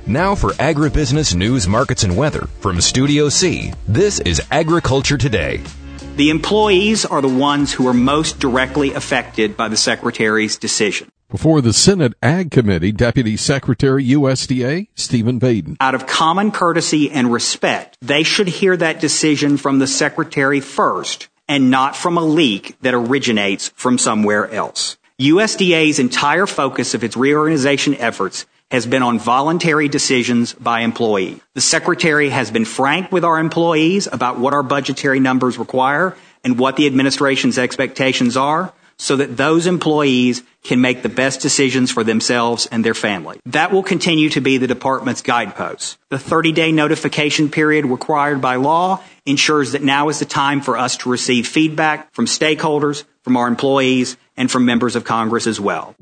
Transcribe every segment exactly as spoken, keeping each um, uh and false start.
Now for agribusiness news, markets, and weather from Studio C, this is Agriculture Today. The employees are the ones who are most directly affected by the Secretary's decision. Before the Senate Ag Committee, Deputy Secretary U S D A Stephen Vaden. Out of common courtesy and respect, they should hear that decision from the Secretary first and not from a leak that originates from somewhere else. U S D A's entire focus of its reorganization efforts has been on voluntary decisions by employee. The Secretary has been frank with our employees about what our budgetary numbers require and what the administration's expectations are so that those employees can make the best decisions for themselves and their family. That will continue to be the department's guidepost. The thirty-day notification period required by law ensures that now is the time for us to receive feedback from stakeholders, from our employees, and from members of Congress as well.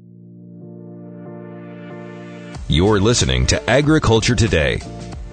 You're listening to Agriculture Today.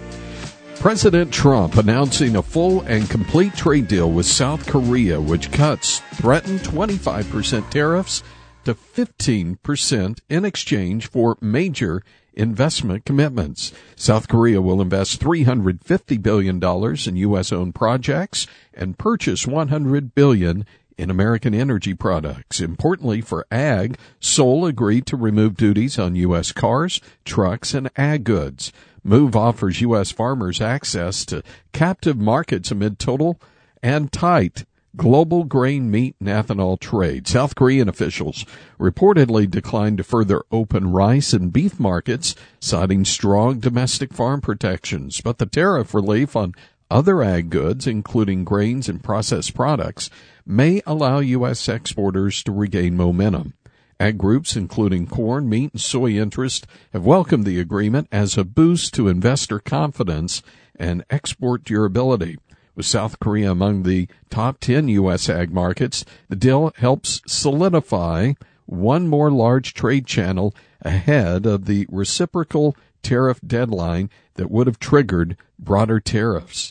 President Trump announcing a full and complete trade deal with South Korea, which cuts threatened twenty-five percent tariffs to fifteen percent in exchange for major investment commitments. South Korea will invest three hundred fifty billion dollars in U S-owned projects and purchase one hundred billion dollars in American energy products. Importantly for ag, Seoul agreed to remove duties on U S cars, trucks, and ag goods. Move offers U S farmers access to captive markets amid total and tight global grain, meat, and ethanol trade. South Korean officials reportedly declined to further open rice and beef markets, citing strong domestic farm protections. But the tariff relief on other ag goods, including grains and processed products, may allow U S exporters to regain momentum. Ag groups, including corn, meat, and soy interests, have welcomed the agreement as a boost to investor confidence and export durability. With South Korea among the top ten U S ag markets, the deal helps solidify one more large trade channel ahead of the reciprocal tariff deadline that would have triggered broader tariffs.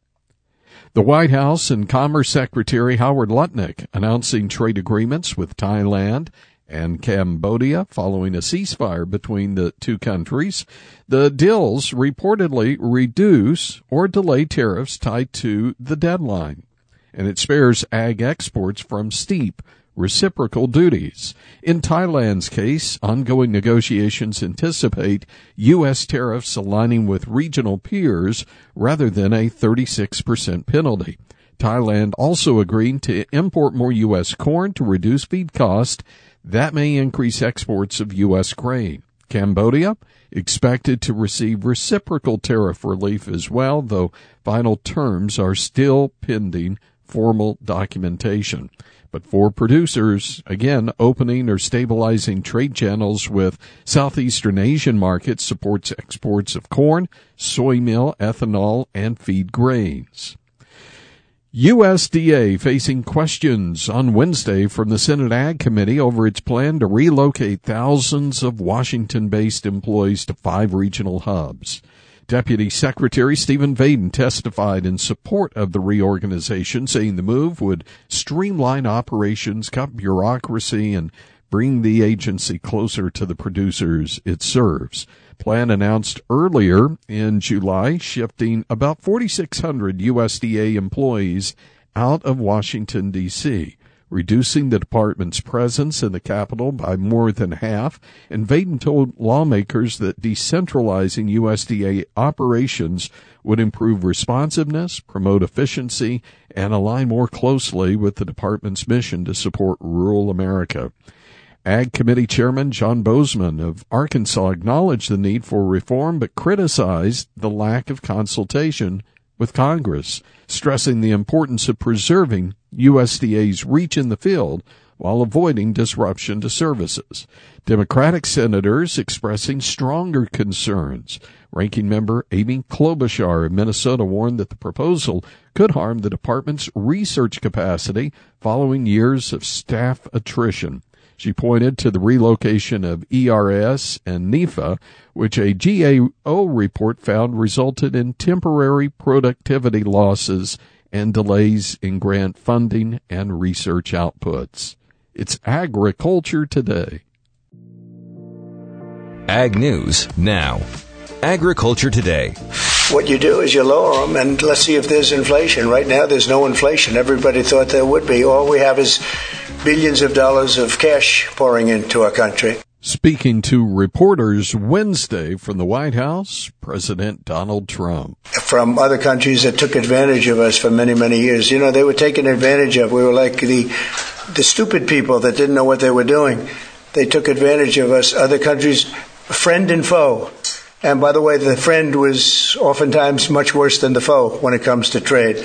The White House and Commerce Secretary Howard Lutnick announcing trade agreements with Thailand and Cambodia following a ceasefire between the two countries. The deals reportedly reduce or delay tariffs tied to the deadline, and it spares ag exports from steep reciprocal duties. In Thailand's case, ongoing negotiations anticipate U S tariffs aligning with regional peers rather than a thirty-six percent penalty. Thailand also agreed to import more U S corn to reduce feed cost. That may increase exports of U S grain. Cambodia expected to receive reciprocal tariff relief as well, though final terms are still pending formal documentation. But for producers, again, opening or stabilizing trade channels with Southeastern Asian markets supports exports of corn, soy meal, ethanol, and feed grains. U S D A facing questions on Wednesday from the Senate Ag Committee over its plan to relocate thousands of Washington-based employees to five regional hubs. Deputy Secretary Stephen Vaden testified in support of the reorganization, saying the move would streamline operations, cut bureaucracy, and bring the agency closer to the producers it serves. Plan announced earlier in July, shifting about forty-six hundred U S D A employees out of Washington, D C, reducing the department's presence in the capital by more than half, and Vaden told lawmakers that decentralizing U S D A operations would improve responsiveness, promote efficiency, and align more closely with the department's mission to support rural America. Ag Committee Chairman John Bozeman of Arkansas acknowledged the need for reform, but criticized the lack of consultation with Congress, stressing the importance of preserving U S D A's reach in the field while avoiding disruption to services. Democratic senators expressing stronger concerns. Ranking Member Amy Klobuchar of Minnesota warned that the proposal could harm the department's research capacity following years of staff attrition. She pointed to the relocation of E R S and NEFA, which a G A O report found resulted in temporary productivity losses and delays in grant funding and research outputs. It's Agriculture Today. Ag News now. Agriculture Today. What you do is you lower them, and let's see if there's inflation. Right now, there's no inflation. Everybody thought there would be. All we have is billions of dollars of cash pouring into our country. Speaking to reporters Wednesday from the White House, President Donald Trump. From other countries that took advantage of us for many, many years. You know, they were taken advantage of. We were like the the stupid people that didn't know what they were doing. They took advantage of us. Other countries, friend and foe. And by the way, the friend was oftentimes much worse than the foe when it comes to trade.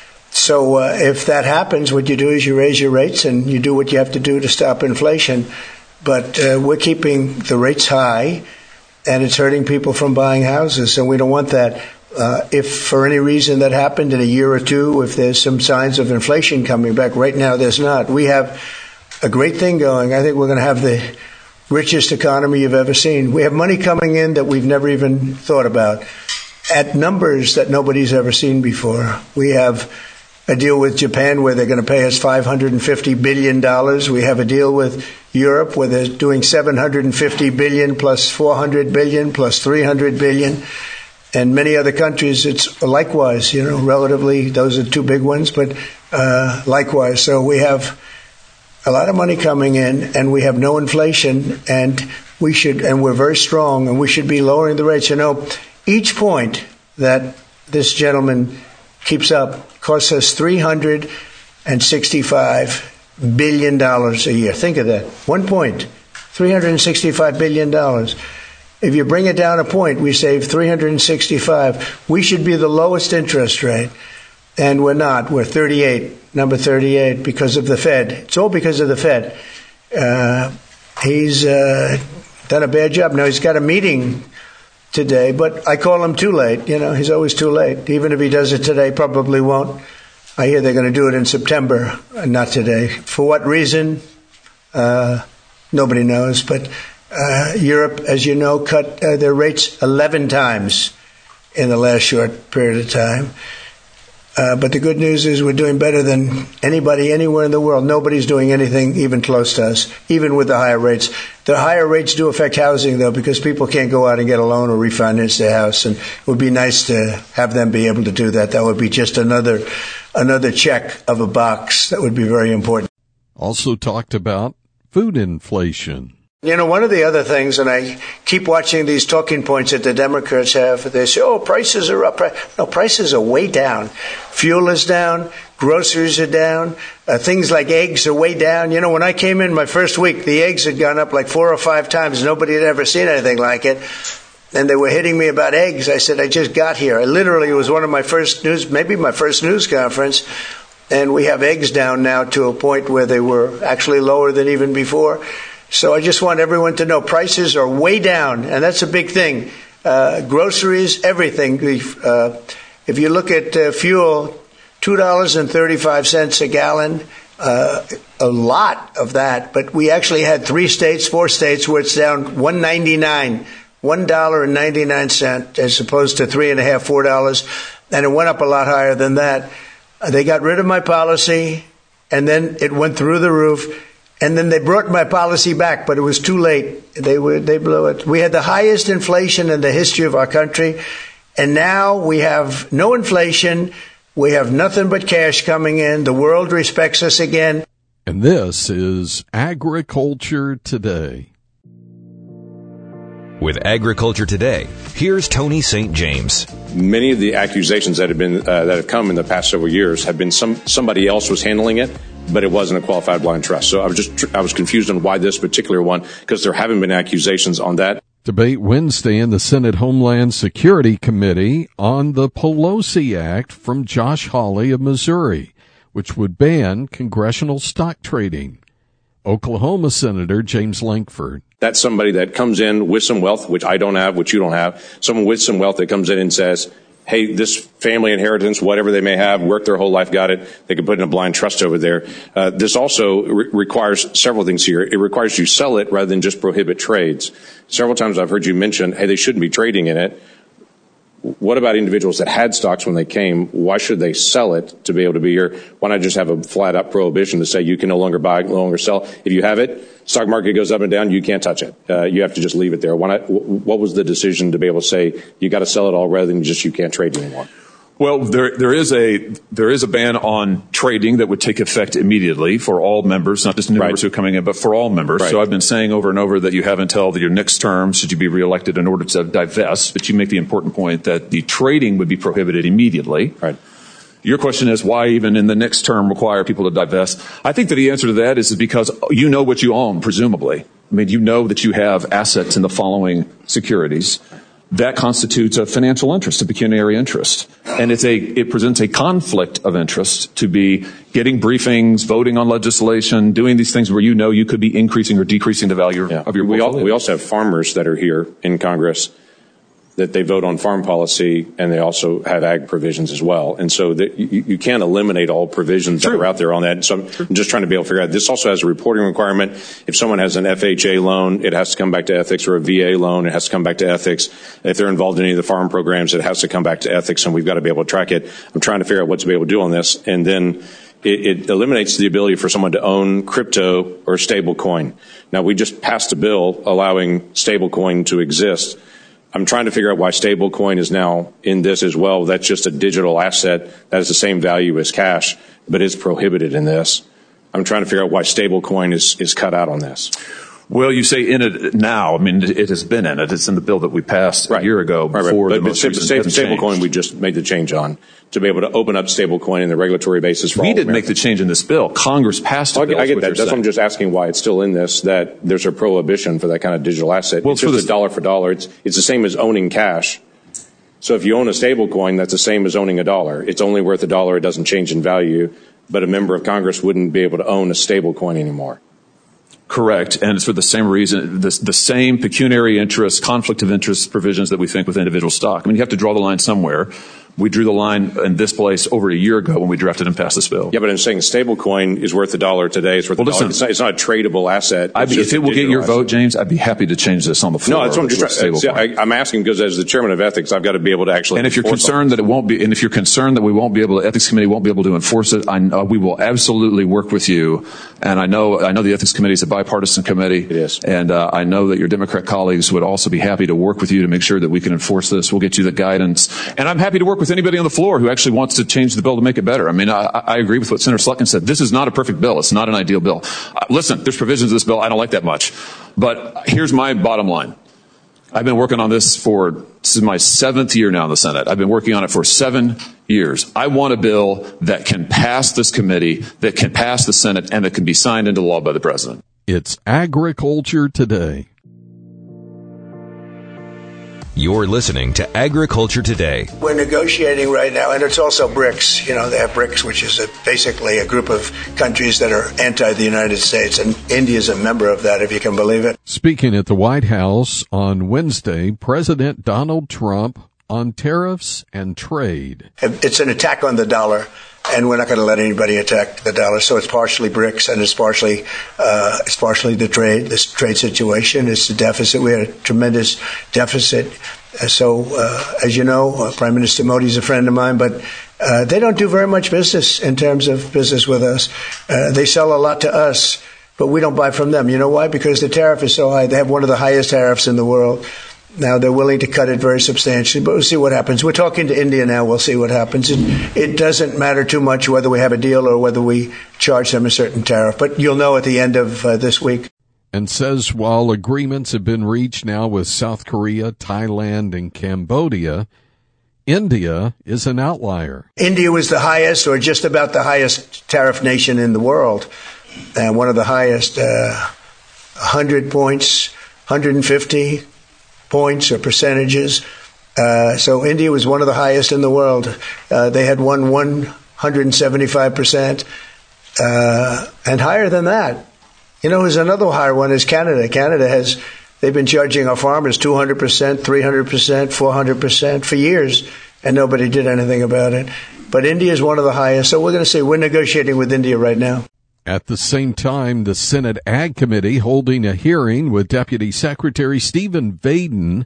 So uh, if that happens, what you do is you raise your rates and you do what you have to do to stop inflation. But uh, we're keeping the rates high, and it's hurting people from buying houses, and we don't want that. Uh, if for any reason that happened in a year or two, if there's some signs of inflation coming back, right now there's not. We have a great thing going. I think we're going to have the richest economy you've ever seen. We have money coming in that we've never even thought about, at numbers that nobody's ever seen before. We have a deal with Japan where they're going to pay us five hundred fifty billion dollars. We have a deal with Europe where they're doing seven hundred fifty billion dollars plus four hundred billion dollars plus three hundred billion dollars. And many other countries, it's likewise, you know, relatively, those are two big ones, but uh, likewise. So we have a lot of money coming in, and we have no inflation, and we should, and we're very strong, and we should be lowering the rates. You know, each point that this gentleman keeps up costs us three hundred sixty-five billion dollars a year. Think of that. One point, three hundred sixty-five billion dollars. If you bring it down a point, we save three hundred sixty-five. We should be the lowest interest rate, and we're not. We're thirty-eight, number thirty-eight, because of the Fed. It's all because of the Fed. Uh, he's uh, done a bad job. Now, he's got a meeting today, but I call him too late. You know, he's always too late. Even if he does it today, probably won't. I hear they're going to do it in September, not today. For what reason? Uh, nobody knows. But uh, Europe, as you know, cut uh, their rates eleven times in the last short period of time. Uh, but the good news is we're doing better than anybody anywhere in the world. Nobody's doing anything even close to us, even with the higher rates. The higher rates do affect housing, though, because people can't go out and get a loan or refinance their house. And it would be nice to have them be able to do that. That would be just another another check of a box. That would be very important. Also talked about food inflation. You know, one of the other things, and I keep watching these talking points that the Democrats have, they say, oh, prices are up. No, prices are way down. Fuel is down. Groceries are down. Uh, things like eggs are way down. You know, when I came in my first week, the eggs had gone up like four or five times. Nobody had ever seen anything like it. And they were hitting me about eggs. I said, I just got here. I literally, it was one of my first news, maybe my first news conference. And we have eggs down now to a point where they were actually lower than even before. So I just want everyone to know prices are way down, and that's a big thing. Uh, groceries, everything. Uh, if you look at uh, fuel, two dollars and thirty-five cents a gallon, uh, a lot of that. But we actually had three states, four states where it's down one ninety-nine, one dollar and ninety-nine cents, as opposed to three and a half, four dollars, and it went up a lot higher than that. Uh, they got rid of my policy, and then it went through the roof. And then they brought my policy back, but it was too late. They were, they blew it. We had the highest inflation in the history of our country, and now we have no inflation. We have nothing but cash coming in. The world respects us again. And this is Agriculture Today. With Agriculture Today, here's Tony Saint James. Many of the accusations that have been uh, that have come in the past several years have been some somebody else was handling it, but it wasn't a qualified blind trust. So I was just I was confused on why this particular one, because there haven't been accusations on that. Debate Wednesday in the Senate Homeland Security Committee on the Pelosi Act from Josh Hawley of Missouri, which would ban congressional stock trading. Oklahoma Senator James Lankford. That's somebody that comes in with some wealth, which I don't have, which you don't have. Someone with some wealth that comes in and says, hey, this family inheritance, whatever they may have, worked their whole life, got it. They can put in a blind trust over there. Uh, this also re- requires several things here. It requires you sell it rather than just prohibit trades. Several times I've heard you mention, hey, they shouldn't be trading in it. what about individuals that had stocks when they came? Why should they sell it to be able to be here? Why not just have a flat-out prohibition to say you can no longer buy, no longer sell? If you have it, stock market goes up and down, you can't touch it. Uh, you have to just leave it there. Why not, what was the decision to be able to say you got to sell it all rather than just you can't trade anymore? Well, there there is a there is a ban on trading that would take effect immediately for all members, not just new right. members who are coming in, but for all members. Right. So I've been saying over and over that you have until your next term, should you be reelected, in order to divest. But you make the important point that the trading would be prohibited immediately. Right. Your question is why even in the next term require people to divest? I think that the answer to that is because you know what you own, presumably. I mean, you know that you have assets in the following securities. That constitutes a financial interest, a pecuniary interest. And it's a, it presents a conflict of interest to be getting briefings, voting on legislation, doing these things where you know you could be increasing or decreasing the value yeah. of your we portfolio. All, we also have farmers that are here in Congress that they vote on farm policy, and they also have ag provisions as well. And so that you, you can't eliminate all provisions True. That are out there on that. So I'm, I'm just trying to be able to figure out, this also has a reporting requirement. If someone has an F H A loan, it has to come back to ethics, or a V A loan, it has to come back to ethics. If they're involved in any of the farm programs, it has to come back to ethics, and we've got to be able to track it. I'm trying to figure out what to be able to do on this. And then it, it eliminates the ability for someone to own crypto or stable coin. Now, we just passed a bill allowing stable coin to exist. I'm trying to figure out why stablecoin is now in this as well. That's just a digital asset that has the same value as cash, but is prohibited in this. I'm trying to figure out why stablecoin is, is cut out on this. Well, you say in it now. I mean, it has been in it. It's in the bill that we passed right. a year ago before right, right. But, the most but recent stablecoin we just made the change on to be able to open up stablecoin in the regulatory basis for we all didn't Americans. make the change in this bill. Congress passed a well, bill. I get that. That's saying. why I'm just asking why it's still in this, that there's a prohibition for that kind of digital asset. Well, it's just a dollar for dollar. It's, it's the same as owning cash. So if you own a stablecoin, that's the same as owning a dollar. It's only worth a dollar. It doesn't change in value. But a member of Congress wouldn't be able to own a stablecoin anymore. Correct, and it's for the same reason, the, the same pecuniary interest, conflict of interest provisions that we think with individual stock. I mean, you have to draw the line somewhere. We drew the line in this place over a year ago when we drafted and passed this bill. Yeah, but I'm saying a stablecoin is worth a dollar today. It's worth well, a dollar. Listen, it's, not, it's not a tradable asset. I'd be, if it will get your asset. vote, James, I'd be happy to change this on the floor. No, that's what I'm just trying. See, I, I'm asking because as the chairman of ethics, I've got to be able to actually. And if you're concerned that it won't be, and if you're concerned that we won't be able, the ethics committee won't be able to enforce it, I, uh, we will absolutely work with you. And I know, I know the ethics committee is a bipartisan committee. It is. And uh, I know that your Democrat colleagues would also be happy to work with you to make sure that we can enforce this. We'll get you the guidance. And I'm happy to work with anybody on the floor who actually wants to change the bill to make it better. I mean, I, I agree with what Senator Slutkin said. This is not a perfect bill. It's not an ideal bill. Uh, listen, there's provisions of this bill I don't like that much. But here's my bottom line. I've been working on this for, this is my seventh year now in the Senate. I've been working on it for seven years. I want a bill that can pass this committee, that can pass the Senate, and that can be signed into law by the president. It's Agriculture Today. You're listening to Agriculture Today. We're negotiating right now, and it's also BRICS. You know, they have BRICS, which is a, basically a group of countries that are anti the United States, and India is a member of that, if you can believe it. Speaking at the White House on Wednesday, President Donald Trump on tariffs and trade. It's an attack on the dollar, and we're not going to let anybody attack the dollar. So it's partially BRICS, and it's partially uh, it's partially the trade, this trade situation. It's the deficit. We had a tremendous deficit. Uh, so, uh, as you know, uh, Prime Minister Modi is a friend of mine, but uh, they don't do very much business in terms of business with us. Uh, they sell a lot to us, but we don't buy from them. You know why? Because the tariff is so high. They have one of the highest tariffs in the world. Now, they're willing to cut it very substantially, but we'll see what happens. We're talking to India now. We'll see what happens. It, it doesn't matter too much whether we have a deal or whether we charge them a certain tariff, but you'll know at the end of uh, this week. And says while agreements have been reached now with South Korea, Thailand, and Cambodia, India is an outlier. India was the highest, or just about the highest tariff nation in the world, and one of the highest, uh, one hundred points, one hundred fifty points or percentages. Uh, so India was one of the highest in the world. Uh, they had won one hundred seventy-five percent uh, and higher than that. You know, there's another higher one is Canada. Canada has, they've been charging our farmers two hundred percent, three hundred percent, four hundred percent for years, and nobody did anything about it. But India is one of the highest. So we're going to say we're negotiating with India right now. At the same time, the Senate Ag Committee holding a hearing with Deputy Secretary Stephen Vaden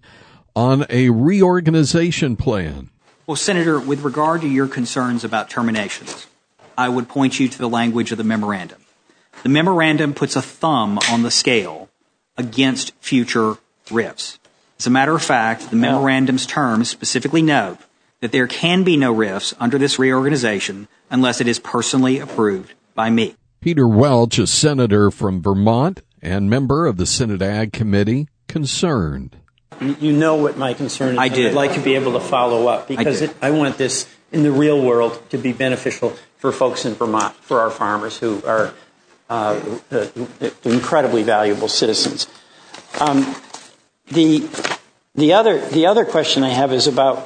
on a reorganization plan. Well, Senator, with regard to your concerns about terminations, I would point you to the language of the memorandum. The memorandum puts a thumb on the scale against future rifts. As a matter of fact, the memorandum's terms specifically note that there can be no rifts under this reorganization unless it is personally approved by me. Peter Welch, a senator from Vermont and member of the Senate Ag Committee, concerned. You know what my concern is. I do. I'd like to be able to follow up because I, it, I want this in the real world to be beneficial for folks in Vermont, for our farmers who are uh, uh, incredibly valuable citizens. Um, the the other the other question I have is about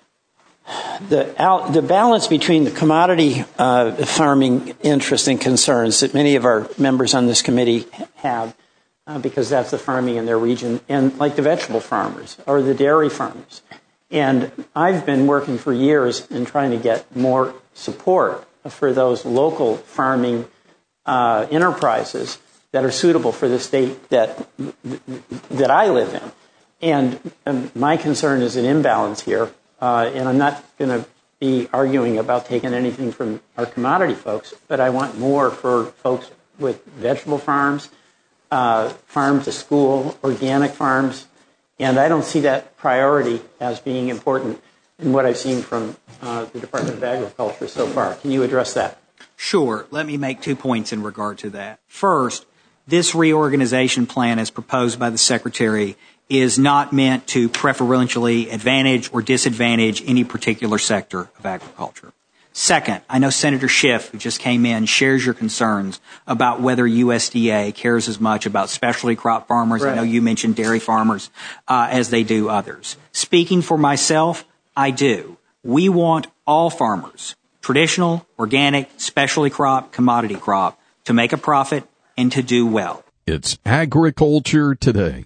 the out, the balance between the commodity uh, farming interests and concerns that many of our members on this committee have. Uh, because that's the farming in their region, and like the vegetable farmers or the dairy farmers. And I've been working for years in trying to get more support for those local farming uh, enterprises that are suitable for the state that that I live in. And um, my concern is an imbalance here, uh, and I'm not going to be arguing about taking anything from our commodity folks, but I want more for folks with vegetable farms, Uh, farm to school, organic farms, and I don't see that priority as being important in what I've seen from uh, the Department of Agriculture so far. Can you address that? Sure. Let me make two points in regard to that. First, this reorganization plan as proposed by the Secretary is not meant to preferentially advantage or disadvantage any particular sector of agriculture. Second, I know Senator Schiff, who just came in, shares your concerns about whether U S D A cares as much about specialty crop farmers, right. I know you mentioned dairy farmers, uh, as they do others. Speaking for myself, I do. We want all farmers, traditional, organic, specialty crop, commodity crop, to make a profit and to do well. It's Agriculture Today.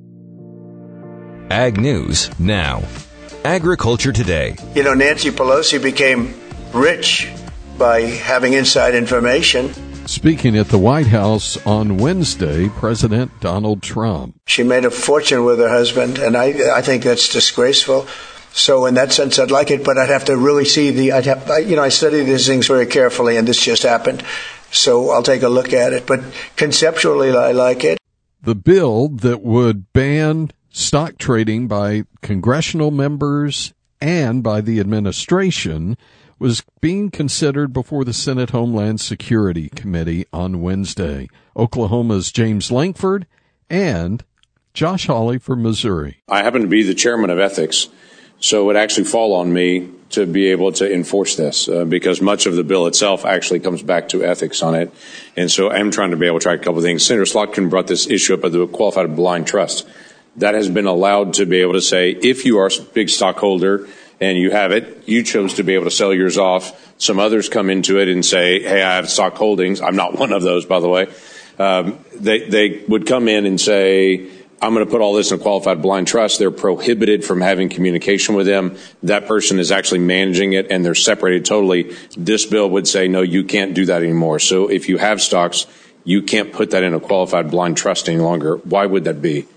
Ag News Now. Agriculture Today. You know, Nancy Pelosi became rich by having inside information. Speaking at the White House on Wednesday, President Donald Trump. She made a fortune with her husband, and I I think that's disgraceful. So in that sense, I'd like it, but I'd have to really see the, I'd have, I, you know, I study these things very carefully, and this just happened. So I'll take a look at it. But conceptually, I like it. The bill that would ban stock trading by congressional members and by the administration was being considered before the Senate Homeland Security Committee on Wednesday. Oklahoma's James Lankford and Josh Hawley from Missouri. I happen to be the chairman of ethics, so it would actually fall on me to be able to enforce this uh, because much of the bill itself actually comes back to ethics on it. And so I'm trying to be able to track a couple of things. Senator Slotkin brought this issue up of the qualified blind trust. That has been allowed to be able to say, if you are a big stockholder and you have it, you chose to be able to sell yours off. Some others come into it and say, hey, I have stock holdings. I'm not one of those, by the way. Um, they, they would come in and say, I'm going to put all this in a qualified blind trust. They're prohibited from having communication with them. That person is actually managing it, and they're separated totally. This bill would say, no, you can't do that anymore. So if you have stocks, you can't put that in a qualified blind trust any longer. Why would that be?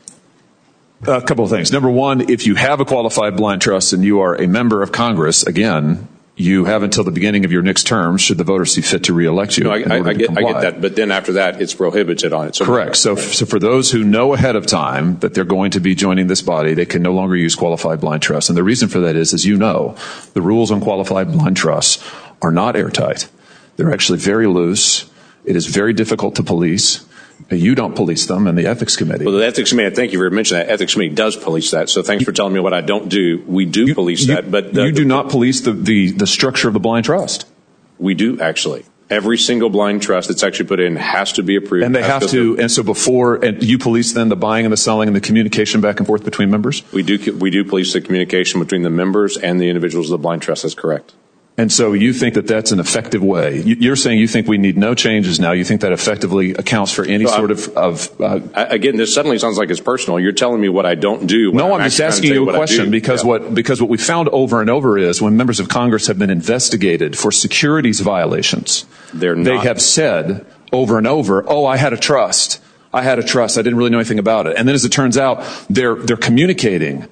A couple of things. Number one, if you have a qualified blind trust and you are a member of Congress, again, you have until the beginning of your next term, should the voters see fit to reelect you. No, I, I, I, get, I get that. But then after that, it's prohibited on it. So correct. So, so for those who know ahead of time that they're going to be joining this body, they can no longer use qualified blind trust. And the reason for that is, as you know, the rules on qualified blind trusts are not airtight. They're actually very loose. It is very difficult to police. You don't police them, and the ethics committee. Well, the ethics committee, thank you for mentioning that. Ethics committee does police that. So thanks for telling me what I don't do. We do you, police you, that, but the, you do not police the, the the structure of the blind trust. We do actually. Every single blind trust that's actually put in has to be approved. And they have to. And so before, and you police then the buying and the selling and the communication back and forth between members. We do. We do police the communication between the members and the individuals of the blind trust. That's correct. And so you think that that's an effective way. You're saying you think we need no changes now. You think that effectively accounts for any so sort of... of uh, again, this suddenly sounds like it's personal. You're telling me what I don't do. No, I'm, I'm just asking you a question because, yeah. what, because what we found over and over is when members of Congress have been investigated for securities violations, They're not. they have said over and over, oh, I had a trust. I had a trust. I didn't really know anything about it. And then as it turns out, they're they're communicating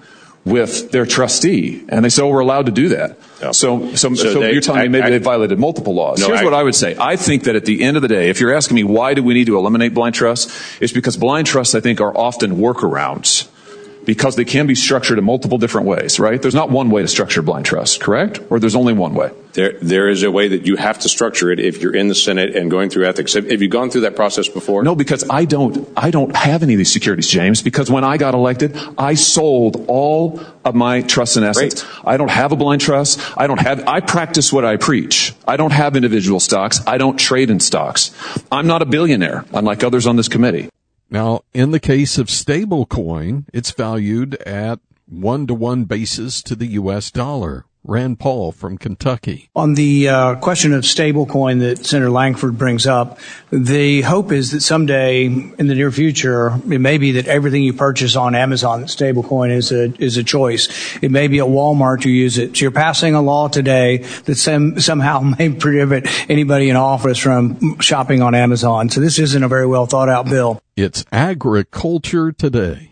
with their trustee, and they say, oh, we're allowed to do that. No. So, so, so, so they, you're telling I, me maybe I, they violated multiple laws. No, Here's I, what I would say. I think that at the end of the day, if you're asking me why do we need to eliminate blind trusts, it's because blind trusts, I think, are often workarounds because they can be structured in multiple different ways, right? There's not one way to structure blind trust, correct? Or there's only one way? There, there is a way that you have to structure it if you're in the Senate and going through ethics. Have, have you gone through that process before? No, because I don't, I don't have any of these securities, James, because when I got elected, I sold all of my trusts and assets. Great. I don't have a blind trust. I don't have, I practice what I preach. I don't have individual stocks. I don't trade in stocks. I'm not a billionaire, unlike others on this committee. Now, in the case of stablecoin, it's valued at one-to-one basis to the U S dollar. Rand Paul from Kentucky. On the uh, question of stablecoin that Senator Lankford brings up, the hope is that someday in the near future, it may be that everything you purchase on Amazon, stablecoin is a is a choice. It may be at Walmart you use it. So you're passing a law today that some, somehow may prohibit anybody in office from shopping on Amazon. So this isn't a very well thought out bill. It's Agriculture Today.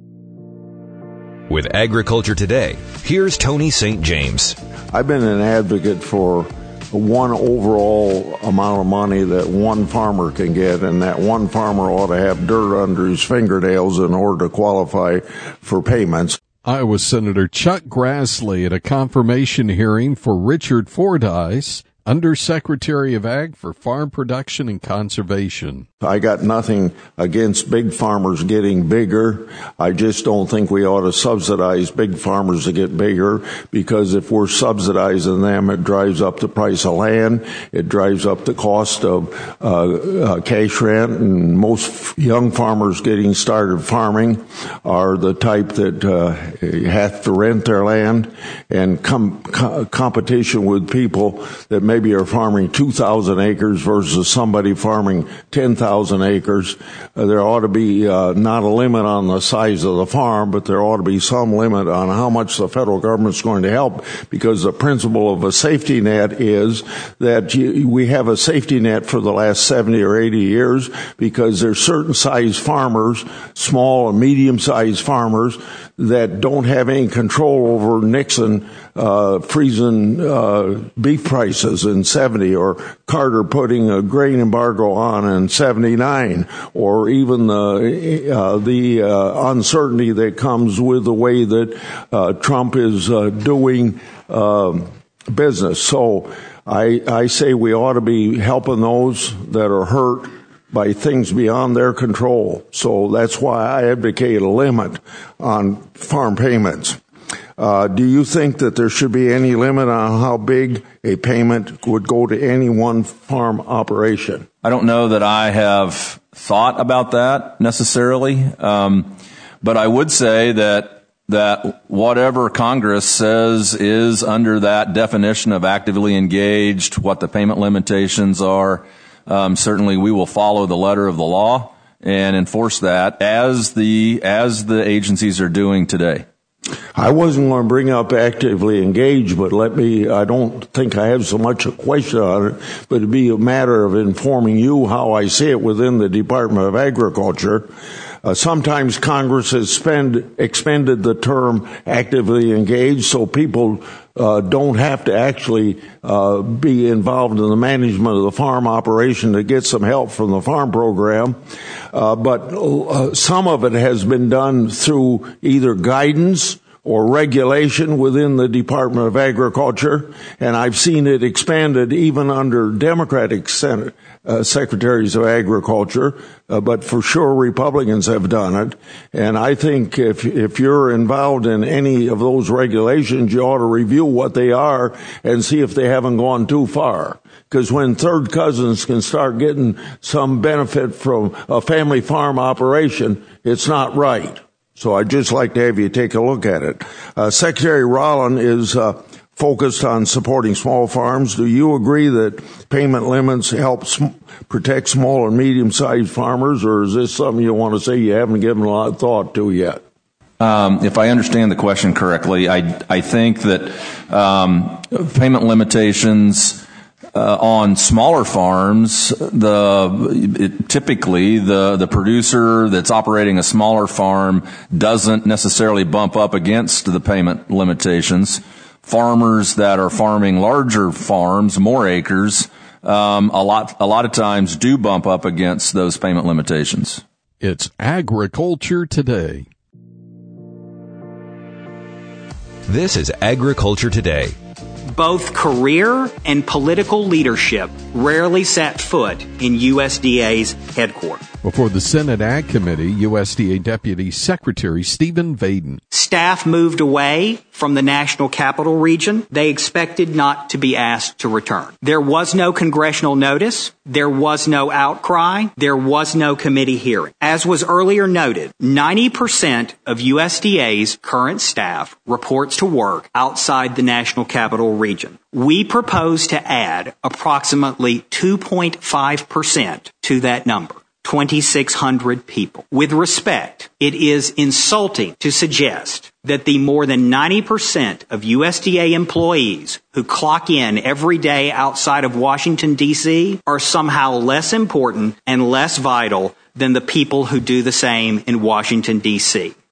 With Agriculture Today, here's Tony Saint James. I've been an advocate for one overall amount of money that one farmer can get, and that one farmer ought to have dirt under his fingernails in order to qualify for payments. Iowa Senator Chuck Grassley at a confirmation hearing for Richard Fordyce, Undersecretary of Ag for Farm Production and Conservation. I got nothing against big farmers getting bigger. I just don't think we ought to subsidize big farmers to get bigger, because if we're subsidizing them, it drives up the price of land, it drives up the cost of uh, uh cash rent, and most young farmers getting started farming are the type that uh, have to rent their land, and com- co- competition with people that may maybe are farming two thousand acres versus somebody farming ten thousand acres. Uh, there ought to be uh, not a limit on the size of the farm, but there ought to be some limit on how much the federal government's going to help, because the principle of a safety net is that you, we have a safety net for the last seventy or eighty years, because there's certain size farmers, small and medium-sized farmers, that don't have any control over Nixon uh, freezing uh, beef prices in seventy, or Carter putting a grain embargo on in seventy-nine, or even the uh, the uh, uncertainty that comes with the way that uh, Trump is uh, doing uh, business. So I, I say we ought to be helping those that are hurt by things beyond their control. So that's why I advocate a limit on farm payments. Uh, do you think that there should be any limit on how big a payment would go to any one farm operation? I don't know that I have thought about that necessarily, um, but I would say that that whatever Congress says is under that definition of actively engaged, what the payment limitations are. Um, certainly we will follow the letter of the law and enforce that as the as the agencies are doing today. I wasn't going to bring up actively engaged, but let me, I don't think I have so much a question on it, but it'd be a matter of informing you how I see it within the Department of Agriculture. Uh, sometimes Congress has spend, expended the term actively engaged, so people uh, don't have to actually uh, be involved in the management of the farm operation to get some help from the farm program. Uh, but uh, some of it has been done through either guidance or regulation within the Department of Agriculture, and I've seen it expanded even under Democratic Senate, uh, Secretaries of Agriculture, uh, but for sure Republicans have done it. And I think if if you're involved in any of those regulations, you ought to review what they are and see if they haven't gone too far. Because when third cousins can start getting some benefit from a family farm operation, it's not right. So I'd just like to have you take a look at it. Uh, Secretary Rollin is uh, focused on supporting small farms. Do you agree that payment limits help sm- protect small and medium-sized farmers, or is this something you want to say you haven't given a lot of thought to yet? Um, if I understand the question correctly, I, I think that um, payment limitations uh, on smaller farms, the it, typically the the producer that's operating a smaller farm doesn't necessarily bump up against the payment limitations. Farmers that are farming larger farms, more acres, um, a lot a lot of times do bump up against those payment limitations. It's Agriculture Today. This is Agriculture Today. Both career and political leadership rarely set foot in U S D A's headquarters. Before the Senate Ag Committee, U S D A Deputy Secretary Stephen Vaden. Staff moved away from the National Capital Region. They expected not to be asked to return. There was no congressional notice. There was no outcry. There was no committee hearing. As was earlier noted, ninety percent of U S D A's current staff reports to work outside the National Capital Region. We propose to add approximately two point five percent to that number. twenty-six hundred people. With respect, it is insulting to suggest that the more than ninety percent of U S D A employees who clock in every day outside of Washington, D C are somehow less important and less vital than the people who do the same in Washington, D C